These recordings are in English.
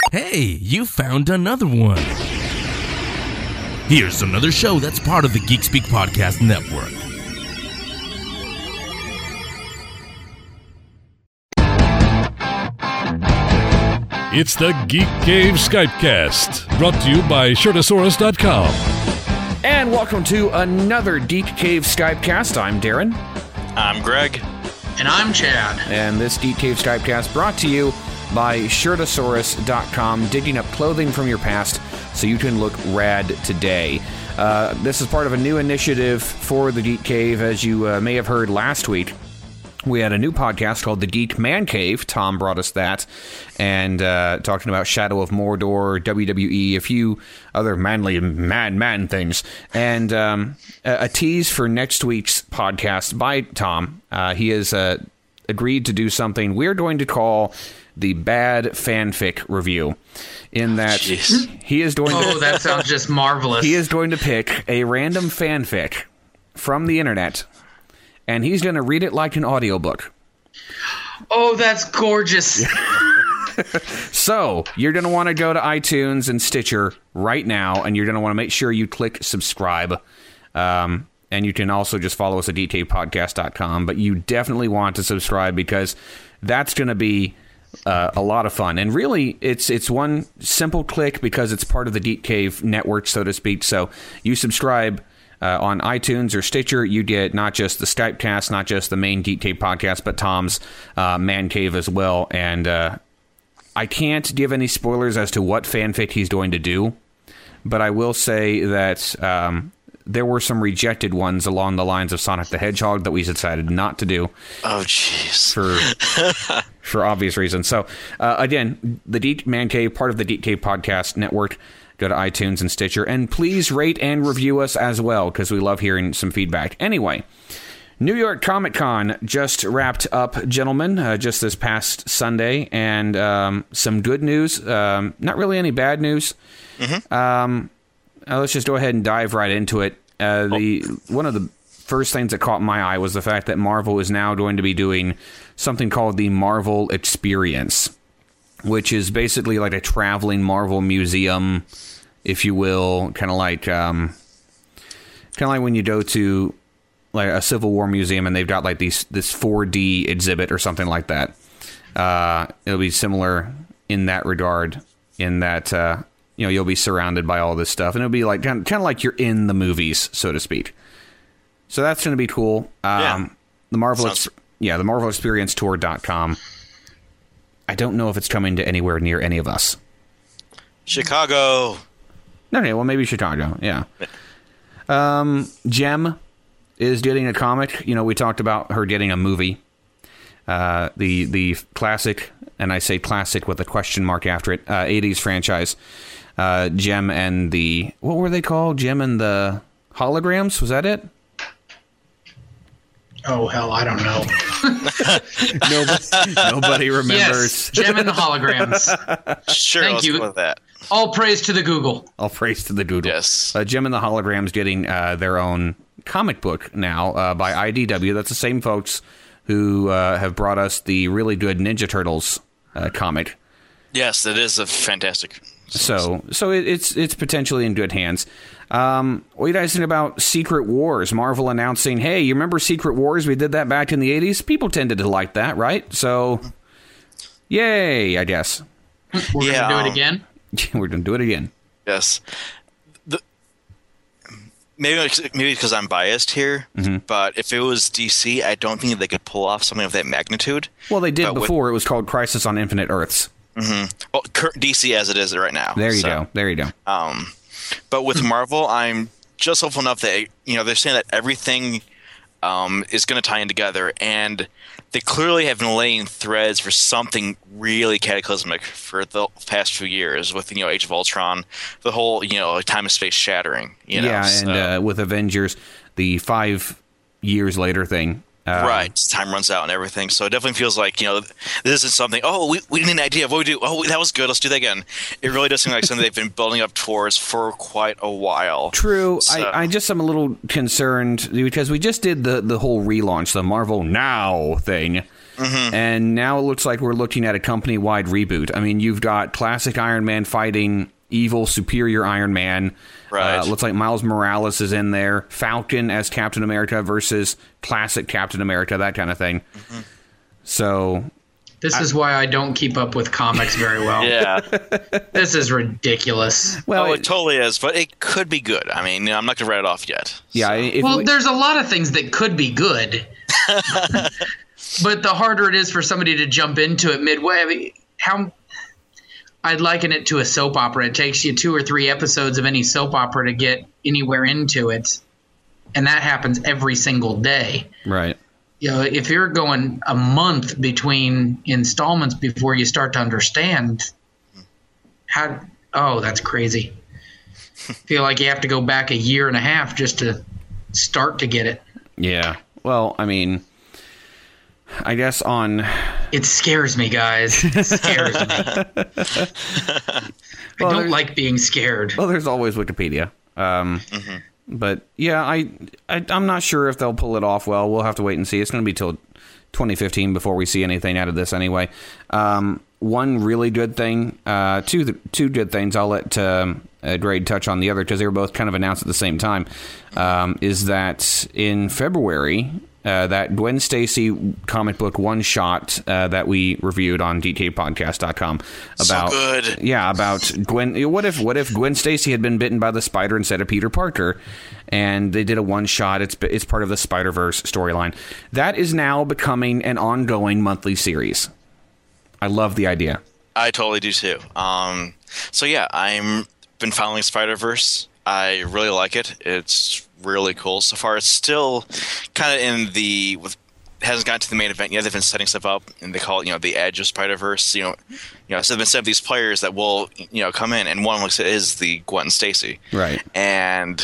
Hey, you found another one. Here's another show that's part of the Geek Speak Podcast Network. It's the Geek Cave Skypecast, brought to you by Shirtosaurus.com. And welcome to another Geek Cave Skypecast. I'm Darren. I'm Greg. And I'm Chad. And this Geek Cave Skypecast brought to you by Shirtosaurus.com, digging up clothing from your past so you can look rad today. This is part of a new initiative for the Geek Cave. As you may have heard last week, we had a new podcast called The Geek Man Cave. Tom brought us that, and talking about Shadow of Mordor, WWE, a few other manly man things, and a tease for next week's podcast by Tom. He has agreed to do something we're going to call the Bad Fanfic Review. In that, he is going to... Oh, that sounds just marvelous. He is going to pick a random fanfic from the internet, and he's going to read it like an audiobook. Oh, that's gorgeous. So, you're going to want to go to iTunes and Stitcher right now, and you're going to want to make sure you click subscribe. And you can also just follow us at geekcavepodcast.com, but you definitely want to subscribe because that's going to be a lot of fun. And really, it's one simple click because it's part of the Geek Cave network, so to speak. So, you subscribe on iTunes or Stitcher, you get not just the Skypecast, not just the main Geek Cave podcast, but Tom's Man Cave as well. And I can't give any spoilers as to what fanfic he's going to do, but I will say that there were some rejected ones along the lines of Sonic the Hedgehog that we decided not to do. Oh, jeez. For obvious reasons. So, again, the Geek Man Cave, part of the Geek Cave podcast network. Go to iTunes and Stitcher, and please rate and review us as well, because we love hearing some feedback. Anyway, New York Comic Con just wrapped up, gentlemen, just this past Sunday, and some good news, not really any bad news. Mm-hmm. Let's just go ahead and dive right into it. One of the first things that caught my eye was the fact that Marvel is now going to be doing something called the Marvel Experience, which is basically like a traveling Marvel museum, if you will, kind of like when you go to like a Civil War museum and they've got like this 4D exhibit or something like that. It'll be similar in that regard, in that you'll be surrounded by all this stuff, and it'll be like kind of like you're in the movies, so to speak. So that's going to be cool. The Marvel Experience Tour.com. I don't know if it's coming to anywhere near any of us. Chicago. Okay, well, maybe Chicago, yeah. Jem is getting a comic. You know, we talked about her getting a movie. The classic, and I say classic with a question mark after it, 80s franchise. Jem and the... What were they called? Jem and the Holograms? Was that it? Oh, hell, I don't know. Nobody remembers. Yes, Jem and the Holograms. Sure, Thank let's you. go with that. All praise to the Google. All praise to the Google. Yes. Jem and the Holograms getting their own comic book now by IDW. That's the same folks who have brought us the really good Ninja Turtles comic. Yes, it is a fantastic. So it's potentially in good hands. What do you guys think about Secret Wars? Marvel announcing, hey, you remember Secret Wars? We did that back in the 80s. People tended to like that, right? So, yay, I guess. We're going to do it again? We're going to do it again. Yes. Maybe because I'm biased here, but if it was DC, I don't think they could pull off something of that magnitude. Well, they did before. It was called Crisis on Infinite Earths. Mm-hmm. Well, DC as it is right now. There you go. But with Marvel, I'm just hopeful enough that they're saying that everything is going to tie in together, and they clearly have been laying threads for something really cataclysmic for the past few years with Age of Ultron, the whole time and space shattering. And with Avengers, the 5 years later thing. Right, time runs out and everything. So it definitely feels like this isn't something. Oh, we need an idea of what we do. Oh, that was good. Let's do that again. It really does seem like something they've been building up towards for quite a while. True. So. I just am a little concerned because we just did the whole relaunch, the Marvel Now thing, And now it looks like we're looking at a company-wide reboot. I mean, you've got classic Iron Man fighting evil, superior Iron Man. Right. Looks like Miles Morales is in there. Falcon as Captain America versus classic Captain America, that kind of thing. So... This is why I don't keep up with comics very well. Yeah. This is ridiculous. Well, it totally is, but it could be good. I mean, I'm not going to write it off yet. Yeah. So. There's a lot of things that could be good. But the harder it is for somebody to jump into it midway, I mean, I'd liken it to a soap opera. It takes you 2 or 3 episodes of any soap opera to get anywhere into it. And that happens every single day. Right. You know, if you're going a month between installments before you start to understand that's crazy. Feel like you have to go back 1.5 years just to start to get it. Yeah. Well, I mean, I guess it scares me, guys. It scares me. I don't like being scared. Well, there's always Wikipedia. But yeah, I'm not sure if they'll pull it off well. We'll have to wait and see. It's going to be till 2015 before we see anything out of this anyway. One really good thing, two good things. I'll let Drade touch on the other because they were both kind of announced at the same time. Is that in February, that Gwen Stacy comic book one shot that we reviewed on DKPodcast.com about, so good. Yeah, about Gwen. What if Gwen Stacy had been bitten by the spider instead of Peter Parker? And they did a one shot. It's part of the Spider-Verse storyline. That is now becoming an ongoing monthly series. I love the idea. I totally do too. So yeah, I've been following Spider-Verse. I really like it. It's really cool. So far, it's still kind of hasn't gotten to the main event yet. They've been setting stuff up, and they call it, the edge of Spider-Verse. So they've been setting up these players that will, come in, and one looks is the Gwen Stacy. Right. And,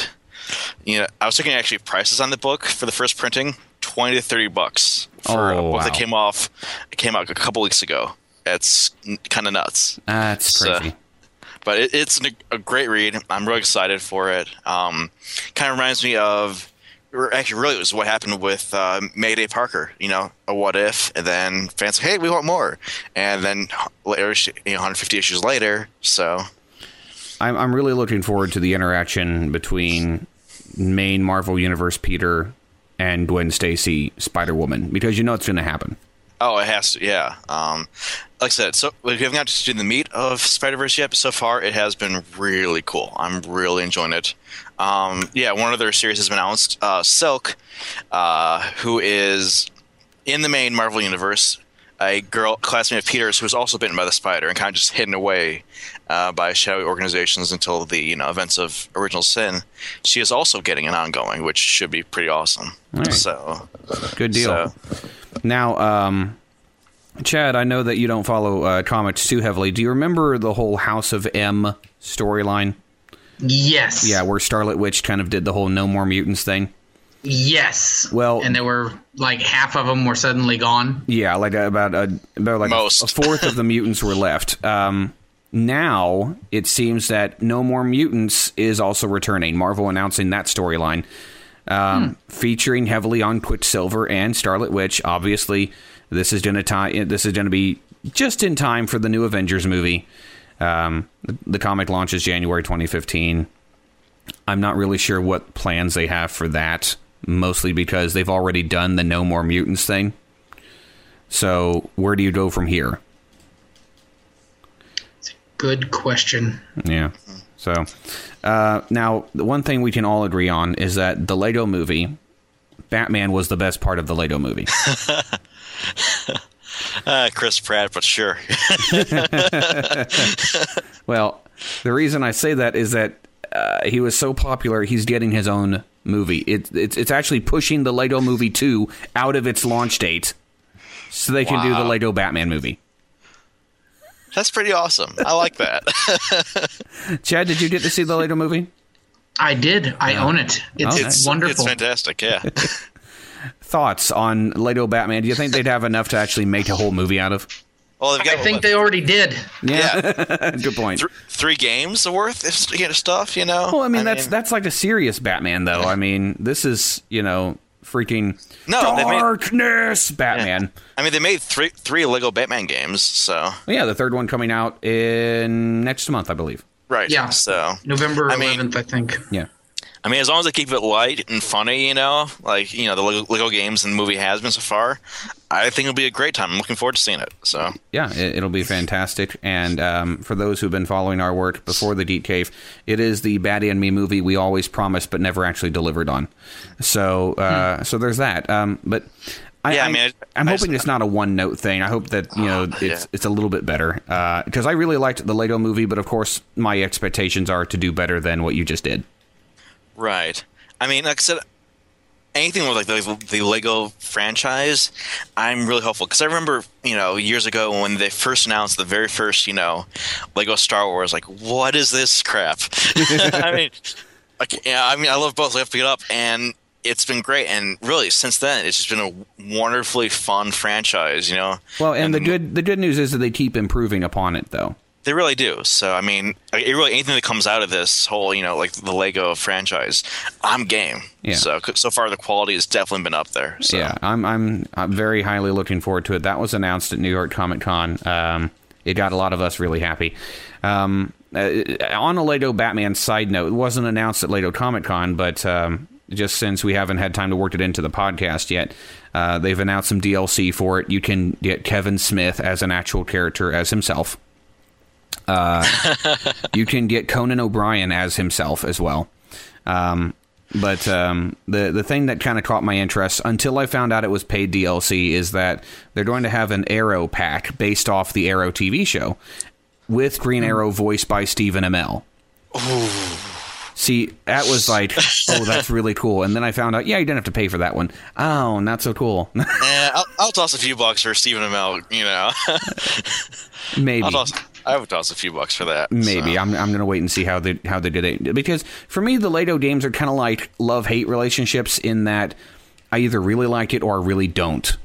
I was looking at actually prices on the book for the first printing, $20 to $30 for a book that came out a couple weeks ago. It's kind of nuts. That's crazy. But it's a great read. I'm really excited for it. Kind of reminds me of, actually, really, it was what happened with Mayday Parker. A what if, and then fans say, "Hey, we want more," and then later, 150 issues later. So, I'm really looking forward to the interaction between main Marvel Universe Peter and Gwen Stacy Spider-Woman because it's going to happen. Oh, it has to, yeah. Like I said, so we haven't got to do the meat of Spider-Verse yet, but so far it has been really cool. I'm really enjoying it. One of their series has been announced, Silk, who is in the main Marvel Universe, a girl classmate of Peter's who was also bitten by the spider and kind of just hidden away by shadowy organizations until the events of Original Sin. She is also getting an ongoing, which should be pretty awesome. Right. So good deal. Now, Chad, I know that you don't follow comics too heavily. Do you remember the whole House of M storyline? Yes. Yeah, where Scarlet Witch kind of did the whole No More Mutants thing? Yes. Well, and there were like half of them were suddenly gone. Yeah, like about a fourth of the mutants were left. Now it seems that No More Mutants is also returning. Marvel announcing that storyline. Featuring heavily on Quicksilver and Scarlet Witch. Obviously, this is going to be just in time for the new Avengers movie. The comic launches January 2015. I'm not really sure what plans they have for that, mostly because they've already done the No More Mutants thing. So, where do you go from here? It's a good question. Yeah. So, now, the one thing we can all agree on is that the Lego movie, Batman was the best part of the Lego movie. Chris Pratt, but sure. Well, the reason I say that is that he was so popular, he's getting his own movie. It's actually pushing the Lego Movie 2 out of its launch date so they can do the Lego Batman movie. That's pretty awesome. I like that. Chad, did you get to see the Lego movie? I did. I own it. It's wonderful. It's fantastic, yeah. Thoughts on Lego Batman? Do you think they'd have enough to actually make a whole movie out of? Well, I think they already did. Yeah. Good point. 3 games worth of stuff, Well, I mean, that's like a serious Batman, though. I mean, this is, freaking No, darkness Batman. I mean, they made three Lego Batman games, so... Well, yeah, the third one coming out in next month, I believe. Right. Yeah. So November 11th, I think. Yeah. I mean, as long as they keep it light and funny, you know, like, you know, the Lego games and the movie has been so far, I think it'll be a great time. I'm looking forward to seeing it. So yeah, it'll be fantastic. And for those who've been following our work before the Geek Cave, it is the Batty and Me movie we always promised but never actually delivered on. So so there's that. But I'm hoping it's not a one-note thing. I hope that it's a little bit better because I really liked the Lego movie, but of course my expectations are to do better than what you just did. Right. I mean, like I said, anything with like the Lego franchise, I'm really hopeful because I remember, you know, years ago when they first announced the very first, you know, Lego Star Wars, like, what is this crap? I mean, I love both. I have to pick it up, and it's been great. And really, since then, it's just been a wonderfully fun franchise, you know. Well, and the good news is that they keep improving upon it, though. They really do. So, I mean, anything that comes out of this whole, you know, like the Lego franchise, I'm game. Yeah. So far, the quality has definitely been up there. So. Yeah, I'm very highly looking forward to it. That was announced at New York Comic Con. It got a lot of us really happy. On a Lego Batman side note, it wasn't announced at Lego Comic Con, but just since we haven't had time to work it into the podcast yet, they've announced some DLC for it. You can get Kevin Smith as an actual character as himself. You can get Conan O'Brien as himself as well. But the thing that kind of caught my interest until I found out it was paid DLC is that they're going to have an Arrow pack based off the Arrow TV show with Green Arrow voiced by Stephen Amell. Ooh. See, that was like, oh, that's really cool. And then I found out, yeah, you didn't have to pay for that one. Oh, not so cool. I'll toss a few bucks for Stephen Amell, you know. Maybe. I would toss a few bucks for that. Maybe. So. I'm going to wait and see how they did it. Because for me, the Lego games are kind of like love-hate relationships in that I either really like it or I really don't.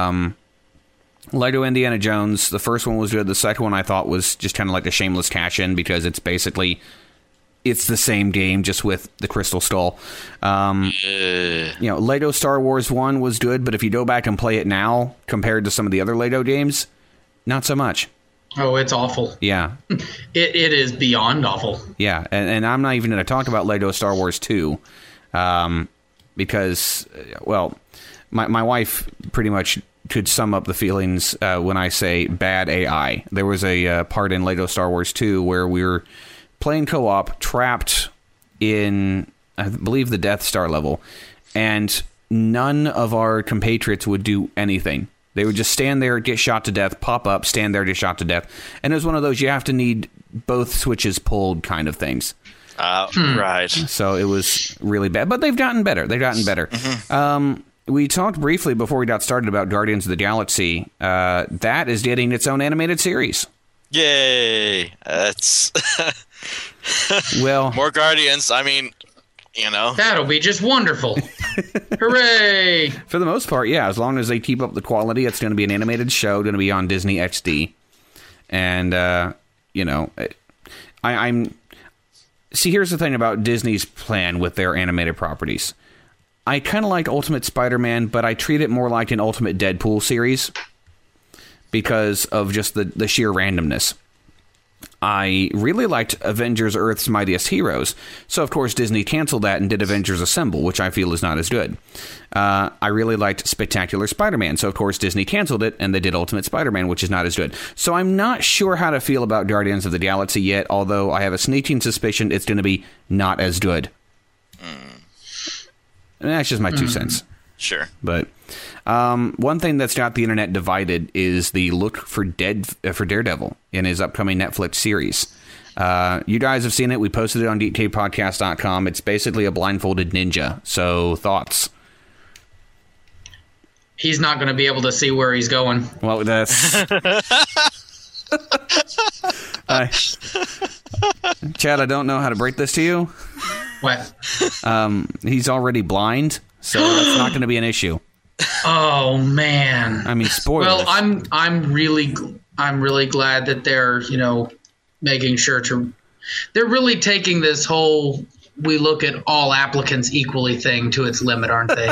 Lego Indiana Jones, the first one was good. The second one I thought was just kind of like a shameless cash-in because it's basically... It's the same game, just with the Crystal Skull. You know, Lego Star Wars 1 was good, but if you go back and play it now, compared to some of the other Lego games, not so much. Oh, it's awful. Yeah. It is beyond awful. Yeah, and I'm not even going to talk about Lego Star Wars 2, because, well, my wife pretty much could sum up the feelings when I say bad AI. There was a part in Lego Star Wars 2 where we were... playing co-op, trapped in, I believe, the Death Star level, and none of our compatriots would do anything. They would just stand there, get shot to death, pop up, stand there, get shot to death. And it was one of those you have to need both switches pulled kind of things. Right. So it was really bad. But they've gotten better. Mm-hmm. We talked briefly before we got started about Guardians of the Galaxy. That is getting its own animated series. Yay! That's well, more Guardians. I mean, you know, that'll be just wonderful. Hooray! For the most part, yeah. As long as they keep up the quality, it's going to be an animated show, going to be on Disney XD, and you know, I'm. See, here's the thing about Disney's plan with their animated properties. I kind of like Ultimate Spider-Man, but I treat it more like an Ultimate Deadpool series. Because of just the sheer randomness. I really liked Avengers Earth's Mightiest Heroes, so of course Disney canceled that and did Avengers Assemble, which I feel is not as good. I really liked Spectacular Spider-Man, so of course Disney canceled it and they did Ultimate Spider-Man, which is not as good. So I'm not sure how to feel about Guardians of the Galaxy yet, although I have a sneaking suspicion it's going to be not as good. And that's just my 2 cents. Sure. But one thing that's got the internet divided is the look for Daredevil in his upcoming Netflix series. You guys have seen it. We posted it on geekcavepodcast.com. It's basically a blindfolded ninja. So, thoughts? He's not going to be able to see where he's going. Well, that's... Chad, I don't know how to break this to you. What? He's already blind. So that's not going to be an issue. Oh man! I mean, spoilers. Well, I'm really glad that they're making sure to. They're really taking this whole we look at all applicants equally thing to its limit, aren't they?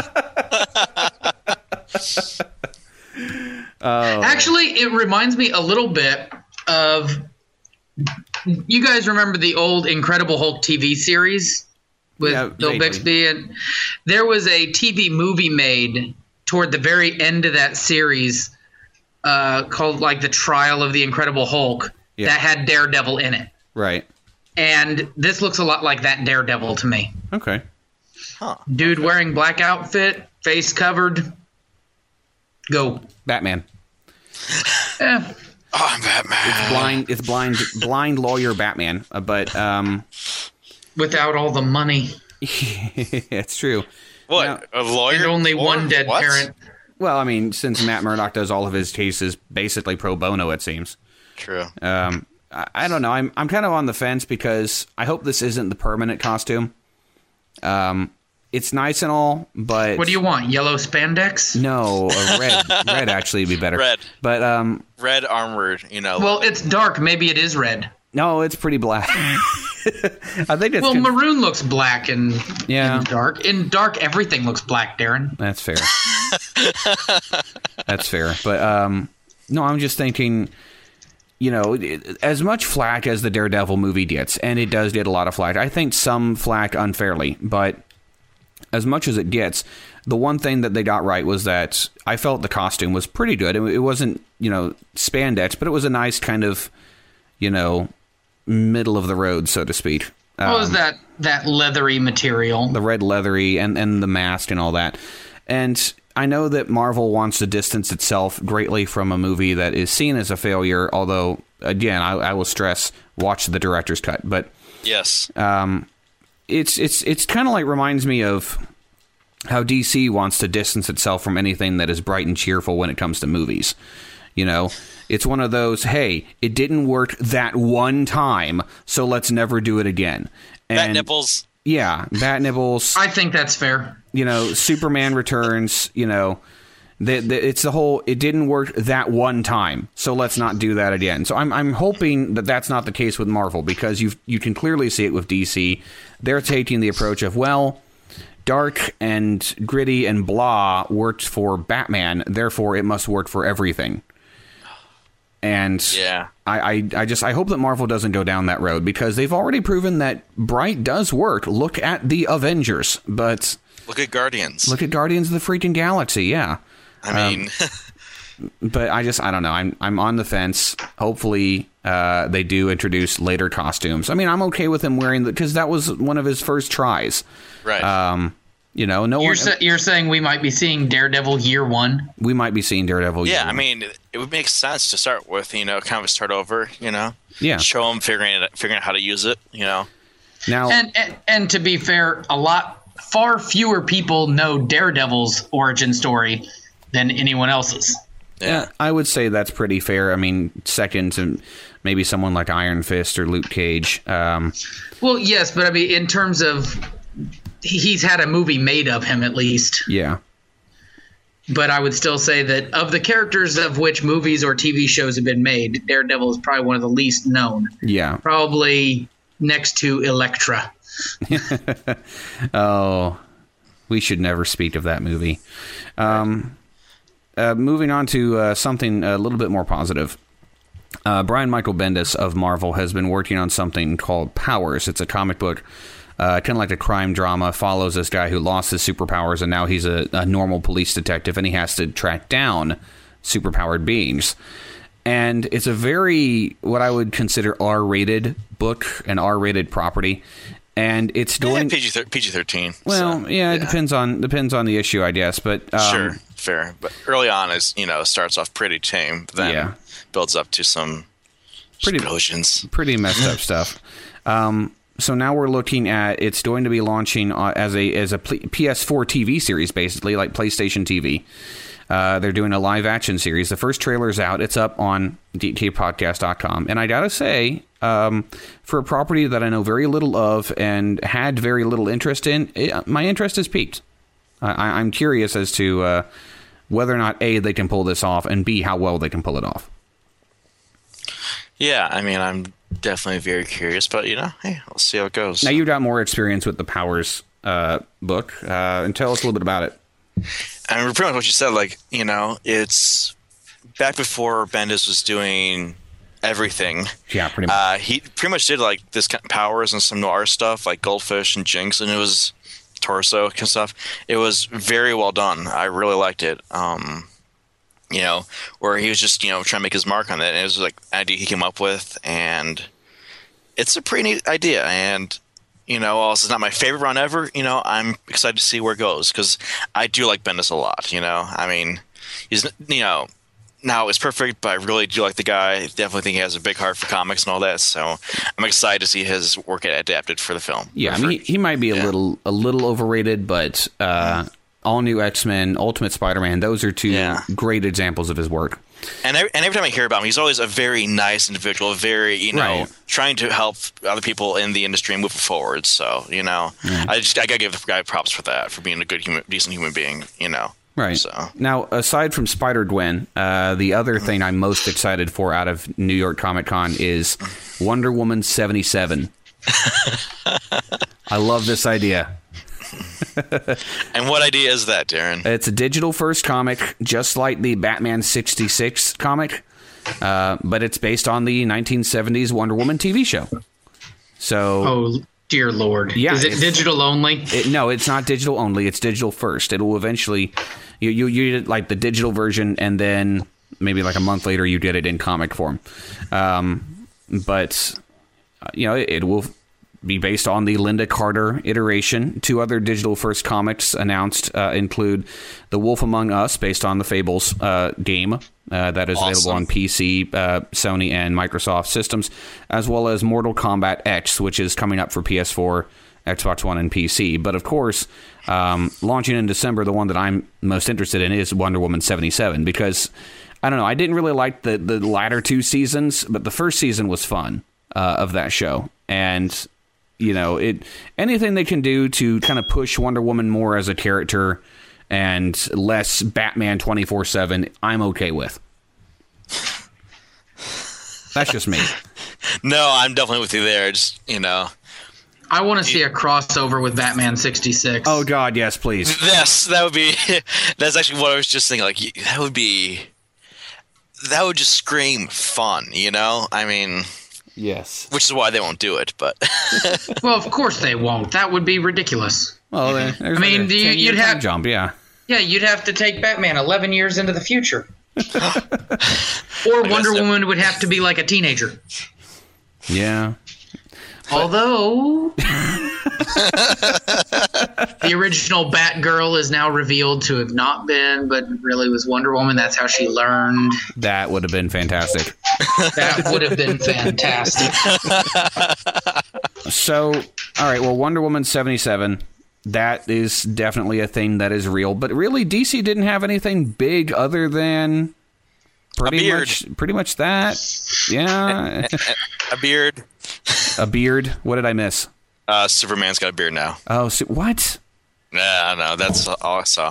Actually, it reminds me a little bit of, you guys remember the old Incredible Hulk TV series with Bill Bixby? And there was a TV movie made toward the very end of that series called like The Trial of the Incredible Hulk that had Daredevil in it. Right. And this looks a lot like that Daredevil to me. Okay. Dude wearing black outfit, face covered. Go. Batman. Yeah. Oh, I'm Batman. It's blind lawyer Batman. But without all the money. It's true. What? Now, a lawyer? And only one dead parent. Well, I mean, since Matt Murdock does all of his cases basically pro bono, it seems. True. I don't know. I'm kind of on the fence because I hope this isn't the permanent costume. It's nice and all, but what do you want? Yellow spandex? No, red. Red actually would be better. Red. But red armored. You know. Well, it's dark. Maybe it is red. No, it's pretty black. I think it's maroon looks black and dark. In dark, everything looks black, Darren. That's fair. That's fair. But no, I'm just thinking, you know, as much flack as the Daredevil movie gets, and it does get a lot of flack. I think some flack unfairly, but as much as it gets, the one thing that they got right was that I felt the costume was pretty good. It wasn't, you know, spandex, but it was a nice kind of, you know, middle of the road, so to speak. What was that leathery material? The red leathery and the mask and all that. And I know that Marvel wants to distance itself greatly from a movie that is seen as a failure, although, again, I will stress, watch the director's cut. But yes, it's kind of like reminds me of how DC wants to distance itself from anything that is bright and cheerful when it comes to movies. You know, it's one of those, hey, it didn't work that one time, so let's never do it again. And bat nipples. Yeah, bat nipples. I think that's fair. You know, Superman Returns, you know, it's the whole, it didn't work that one time, so let's not do that again. So I'm hoping that that's not the case with Marvel, because you can clearly see it with DC. They're taking the approach of, well, dark and gritty and blah worked for Batman, therefore it must work for everything. And yeah, I hope that Marvel doesn't go down that road, because they've already proven that bright does work. Look at the Avengers, but look at Guardians. Look at Guardians of the freaking Galaxy. Yeah, I mean, but I don't know. I'm on the fence. Hopefully, they do introduce later costumes. I mean, I'm okay with him wearing because that was one of his first tries. Right. You know, you're saying we might be seeing Daredevil year one? We might be seeing Daredevil year one. I mean, it would make sense to start with, you know, kind of a start over, you know? Yeah. Show them figuring out how to use it, you know? Now, and to be fair, far fewer people know Daredevil's origin story than anyone else's. Yeah, I would say that's pretty fair. I mean, second to maybe someone like Iron Fist or Luke Cage. Well, yes, but I mean, in terms of... He's had a movie made of him, at least. Yeah. But I would still say that of the characters of which movies or TV shows have been made, Daredevil is probably one of the least known. Yeah. Probably next to Elektra. Oh, we should never speak of that movie. Moving on to something a little bit more positive. Brian Michael Bendis of Marvel has been working on something called Powers. It's a comic book. Kind of like a crime drama, follows this guy who lost his superpowers, and now he's a normal police detective, and he has to track down superpowered beings. And it's a very, what I would consider R-rated book, an R-rated property, and it's going PG-13. Well, so, yeah, it depends on the issue, I guess. But sure, fair. But early on, starts off pretty tame, then builds up to some explosions, pretty messed up stuff. So now we're looking at, it's going to be launching as a PS4 TV series, basically, like PlayStation TV. They're doing a live action series. The first trailer's out. It's up on geekcavepodcast.com. And I gotta say, for a property that I know very little of and had very little interest in, my interest is piqued. I'm curious as to whether or not, A, they can pull this off, and B, how well they can pull it off. Yeah, I mean, I'm definitely very curious. But hey, we'll see how it goes. Now you've got more experience with the Powers book, and tell us a little bit about it. I mean, pretty much what you said. Like, it's back before Bendis was doing everything. Yeah, pretty much. He pretty much did like this kind of Powers and some noir stuff, like Goldfish and Jinx, and it was Torso kind of stuff. It was very well done. I really liked it. Where he was just trying to make his mark on it, and it was like an idea he came up with, and it's a pretty neat idea. And while this is not my favorite run ever, I'm excited to see where it goes because I do like Bendis a lot. I mean, he's now it's perfect, but I really do like the guy. I definitely think he has a big heart for comics and all that. So I'm excited to see his work adapted for the film. Yeah, I mean, he might be a little overrated, but All New X-Men, Ultimate Spider-Man, those are two great examples of his work. And every time I hear about him, he's always a very nice individual, very trying to help other people in the industry and move it forward. So I gotta give the guy props for that, for being a good decent human being. Right. So. Now, aside from Spider-Gwen, the other thing I'm most excited for out of New York Comic Con is Wonder Woman 77. I love this idea. And what idea is that, Darren? It's a digital-first comic, just like the Batman 66 comic, but it's based on the 1970s Wonder Woman TV show. So, oh, dear Lord. Yeah, is it digital only? No, it's not digital only. It's digital first. It will eventually... You get like the digital version, and then maybe like a month later you get it in comic form. But it will be based on the Linda Carter iteration. 2 other digital first comics announced include The Wolf Among Us, based on the Fables game that is available on PC, Sony, and Microsoft systems, as well as Mortal Kombat X, which is coming up for PS4, Xbox One, and PC. But of course, launching in December, the one that I'm most interested in is Wonder Woman 77, because I don't know, I didn't really like the latter 2 seasons, but the first season was fun of that show. And anything they can do to kind of push Wonder Woman more as a character and less Batman 24/7, I'm okay with. That's just me. No, I'm definitely with you there. Just I want to see a crossover with Batman 66. Oh God, yes, please. Yes, that would be. That's actually what I was just thinking. Like that would just scream fun. I mean. Yes. Which is why they won't do it, but. Well, of course they won't. That would be ridiculous. Well, you'd have jump, yeah. Yeah, you'd have to take Batman 11 years into the future. Or Wonder Woman would have to be like a teenager. Yeah. Although the original Batgirl is now revealed to have not been, but really was Wonder Woman. That's how she learned. That would have been fantastic. That would have been fantastic. So, all right, well, Wonder Woman 77, that is definitely a thing that is real. But really, DC didn't have anything big other than pretty much that. Yeah. A beard. A beard? What did I miss? Superman's got a beard now. Oh, what? Yeah, no, that's all I saw.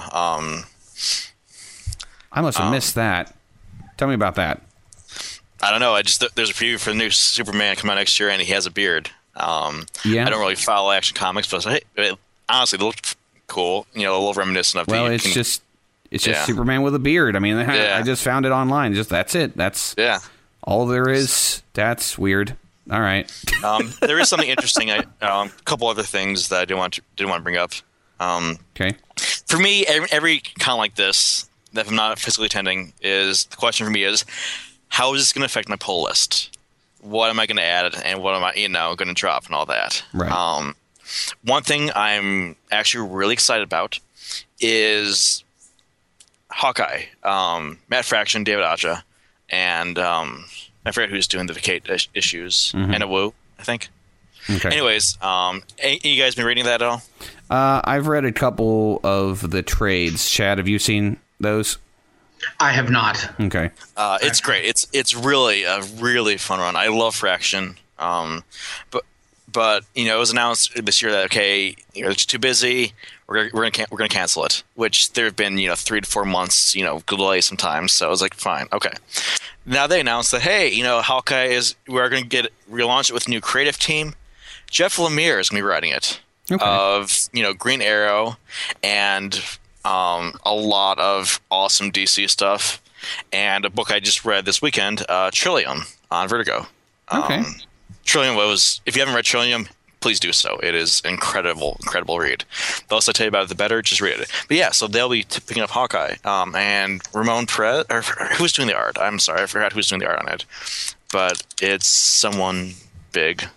I must have missed that. Tell me about that. I don't know. There's a preview for the new Superman coming out next year, and he has a beard. I don't really follow Action Comics, but honestly, they look cool. a little reminiscent of. Well, it's just Superman with a beard. I mean, I just found it online. That's it. That's all there is. That's weird. All right. There is something interesting. A couple other things that I didn't want to bring up. Okay. For me, every con like this that I'm not physically attending the question for me is, how is this going to affect my pull list? What am I going to add, and what am I going to drop, and all that? Right. One thing I'm actually really excited about is Hawkeye. Matt Fraction, David Aja, and I forget who's doing the Vacate issues. Anna Wu, I think. Okay. Anyways, you guys been reading that at all? I've read a couple of the trades. Chad, have you seen those? I have not. Okay. It's great. It's really a really fun run. I love Fraction. But it was announced this year that it's too busy. We're gonna cancel it. Which there have been 3 to 4 months delay sometimes. So I was like, fine, okay. now they announced that, hey, Hawkeye we're going to relaunch it with a new creative team. Jeff Lemire is going to be writing it. Okay. Of Green Arrow and a lot of awesome DC stuff, and a book I just read this weekend, Trillium on Vertigo. Okay. Trillium if you haven't read Trillium, please do so. It is incredible read. The less I tell you about it, the better. Just read it. But yeah, so they'll be picking up Hawkeye. And Ramon Perez, or who's doing the art? I'm sorry, I forgot who's doing the art on it. But it's someone big.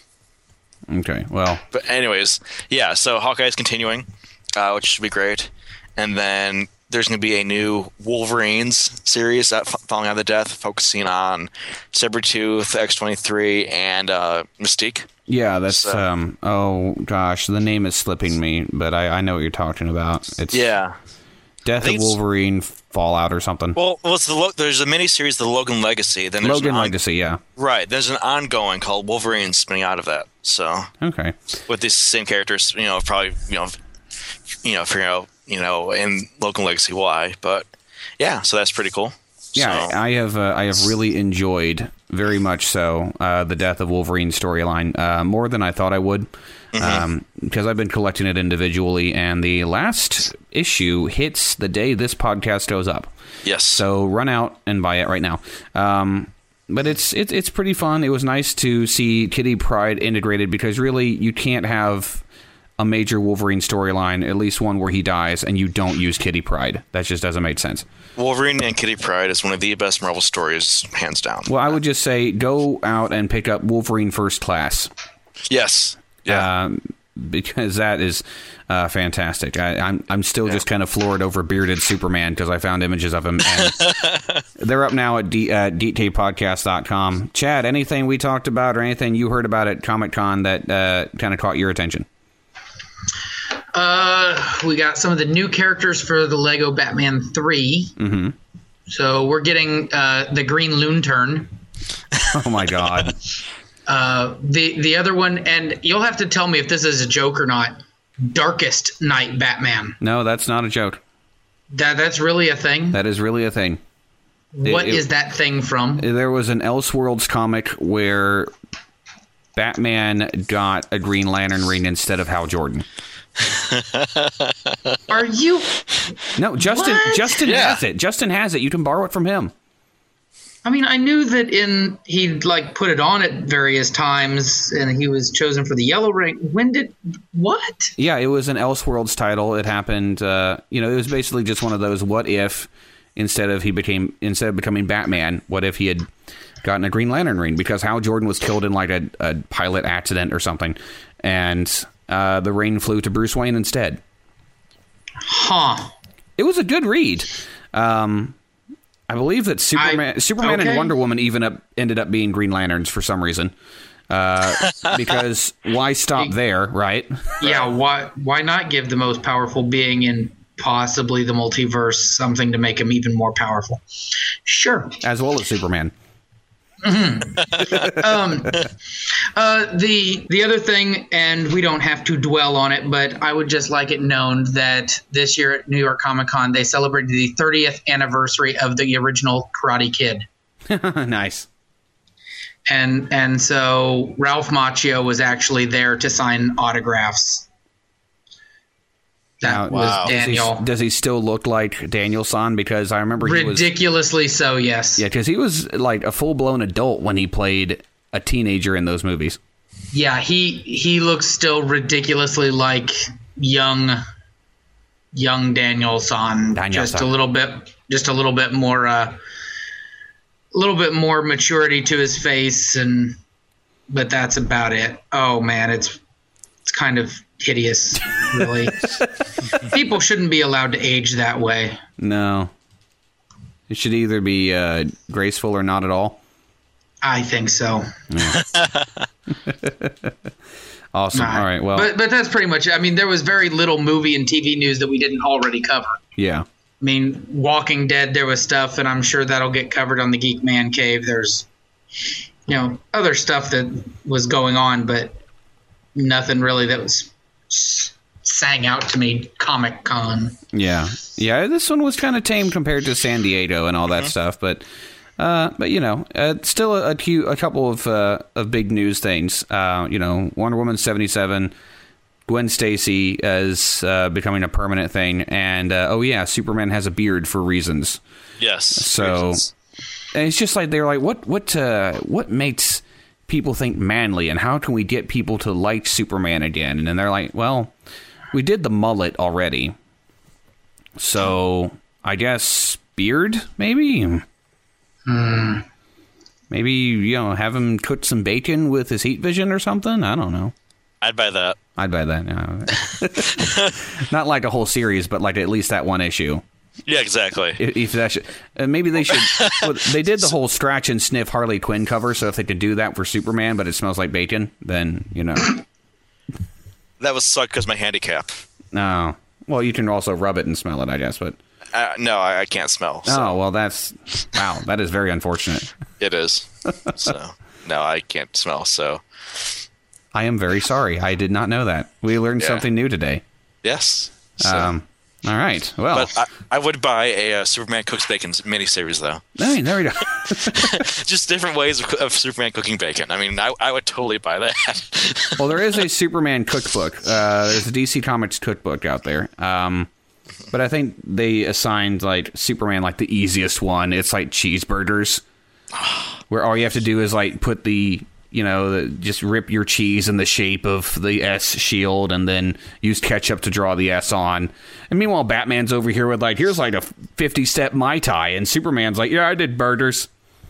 Okay, well. But anyways, yeah, so Hawkeye is continuing, which should be great. And then there's going to be a new Wolverines series following on the death, focusing on Sabretooth, X-23, and Mystique. Yeah, that's, oh gosh, the name is slipping me, but I know what you're talking about. It's Death of Wolverine Fallout or something. Well, there's a miniseries, The Logan Legacy. Then there's Logan Legacy, yeah. Right, there's an ongoing called Wolverine spinning out of that. So okay, with these same characters, probably, figuring out, in Logan Legacy why, but yeah, so that's pretty cool. Yeah, so. I have really enjoyed very much so the Death of Wolverine storyline more than I thought I would, because I've been collecting it individually, and the last issue hits the day this podcast goes up. Yes. So run out and buy it right now. But it's pretty fun. It was nice to see Kitty Pryde integrated, because really you can't have a major Wolverine storyline, at least one where he dies, and you don't use Kitty Pryde. That just doesn't make sense. Wolverine and Kitty Pryde is one of the best Marvel stories, hands down. Well, I would just say go out and pick up Wolverine First Class. Yes. Yeah. Because that is fantastic. I'm still just kind of floored over bearded Superman, because I found images of him. And they're up now at DeepTapePodcast.com. Chad, anything we talked about or anything you heard about at Comic-Con that kind of caught your attention? We got some of the new characters for the Lego Batman 3. Mm-hmm. So we're getting the Green Lantern. Oh my God. The other one, and you'll have to tell me if this is a joke or not, Darkest Night Batman. No, that's not a joke. That's really a thing? That is really a thing. What is that thing from? There was an Elseworlds comic where Batman got a Green Lantern ring instead of Hal Jordan. Are you? No, Justin. What? Justin has it. Justin has it. You can borrow it from him. I mean, I knew that he put it on at various times, and he was chosen for the Yellow Ring. What? Yeah, it was an Elseworlds title. It happened. It was basically just one of those. What if instead of becoming Batman, what if he had gotten a Green Lantern ring, because Hal Jordan was killed in a pilot accident or something, and the ring flew to Bruce Wayne instead. Huh. It was a good read. I believe that Superman and Wonder Woman even ended up being Green Lanterns for some reason. Because why stop there, right? Yeah, why not give the most powerful being in possibly the multiverse something to make him even more powerful? Sure. As well as Superman. Mm-hmm. The other thing, and we don't have to dwell on it, but I would just like it known that this year at New York Comic Con, they celebrated the 30th anniversary of the original Karate Kid. Nice. And so Ralph Macchio was actually there to sign autographs. That was Daniel. Does he still look like Daniel-san? Because I remember he was... Ridiculously so, yes. Yeah, because he was like a full-blown adult when he played a teenager in those movies. Yeah, he looks still ridiculously like young Daniel-san. Just a little bit more maturity to his face, but that's about it. Oh man, it's kind of hideous, really. People shouldn't be allowed to age that way. No. It should either be graceful or not at all. I think so. Yeah. Awesome. All right, well. But that's pretty much it. I mean, there was very little movie and TV news that we didn't already cover. Yeah. I mean, Walking Dead, there was stuff, and I'm sure that'll get covered on the Geek Man Cave. There's, other stuff that was going on, but nothing really that was sang out to me. Comic-Con. Yeah. This one was kind of tame compared to San Diego and all that stuff, but But still a couple of big news things. Wonder Woman 77, Gwen Stacy is becoming a permanent thing, and Superman has a beard for reasons. Yes. So and it's just like they're like, what makes people think manly, and how can we get people to like Superman again? And then they're like, well, we did the mullet already, so I guess beard, maybe. Maybe, have him cook some bacon with his heat vision or something. I don't know. I'd buy that. Yeah. Not like a whole series, but like at least that one issue. Yeah, exactly. If that should, maybe they should. Well, they did the whole scratch and sniff Harley Quinn cover, so if they could do that for Superman, but it smells like bacon, then That would suck because my handicap. No. Well, you can also rub it and smell it, I guess, but. No, I can't smell. So. Oh, well, that is very unfortunate. It is. So, no, I can't smell, so. I am very sorry. I did not know that. We learned something new today. Yes. So. All right. Well. But I would buy a Superman Cooks Bacon miniseries, though. Hey, there we go. Just different ways of Superman cooking bacon. I mean, I would totally buy that. Well, there is a Superman cookbook. There's a DC Comics cookbook out there. But I think they assigned like Superman like the easiest one. It's like cheeseburgers, where all you have to do is like put just rip your cheese in the shape of the S shield and then use ketchup to draw the S on. And meanwhile, Batman's over here with like, here's like a 50-step Mai Tai, and Superman's like, yeah, I did burgers.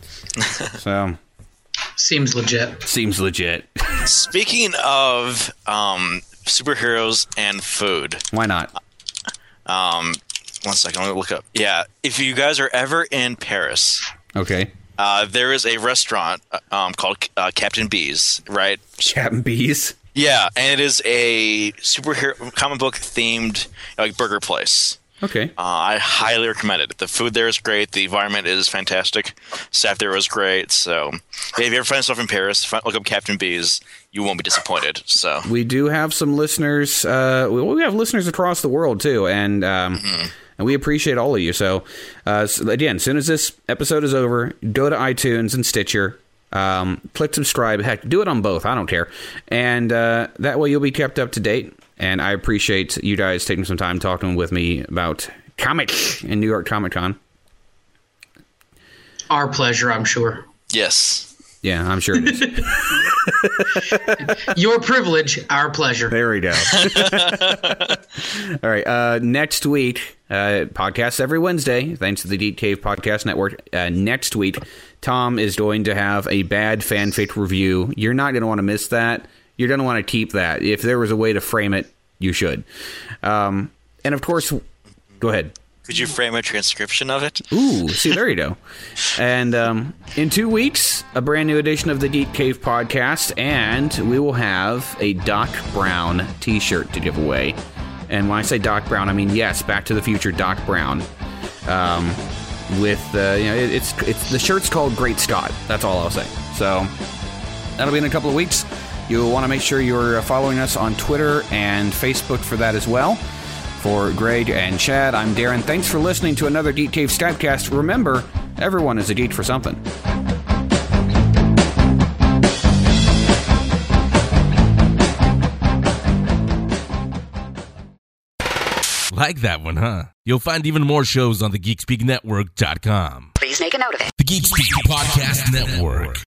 So seems legit. Speaking of superheroes and food, why not? 1 second, let me look up. Yeah, if you guys are ever in Paris, okay, there is a restaurant called Captain B's, right? Captain B's? Yeah, and it is a superhero comic book themed like burger place. Okay. I highly recommend it. The food there is great. The environment is fantastic. Staff there was great. So, if you ever find yourself in Paris, look up Captain B's. You won't be disappointed. So we do have some listeners. We have listeners across the world too, and we appreciate all of you. So, again, as soon as this episode is over, go to iTunes and Stitcher. Click subscribe. Heck, do it on both. I don't care. And that way you'll be kept up to date. And I appreciate you guys taking some time talking with me about comics in New York Comic Con. Our pleasure, I'm sure. Yes. Yeah, I'm sure it is. Your privilege, our pleasure. There we go. All right. Next week, podcast every Wednesday, thanks to the Geek Cave Podcast Network. Next week, Tom is going to have a bad fanfic review. You're not going to want to miss that. You're going to want to keep that. If there was a way to frame it, you should. And of course, go ahead. Could you frame a transcription of it? Ooh, see, there you go. And in 2 weeks, a brand new edition of the Geek Cave Podcast, and we will have a Doc Brown t-shirt to give away. And when I say Doc Brown, I mean, yes, Back to the Future Doc Brown. It's the shirt's called Great Scott. That's all I'll say. So that'll be in a couple of weeks. You'll want to make sure you're following us on Twitter and Facebook for that as well. For Greg and Chad, I'm Darren. Thanks for listening to another Geek Cave Skypecast. Remember, everyone is a geek for something. Like that one, huh? You'll find even more shows on the GeekSpeakNetwork.com. Please make a note of it. The Geek Speak Podcast Network.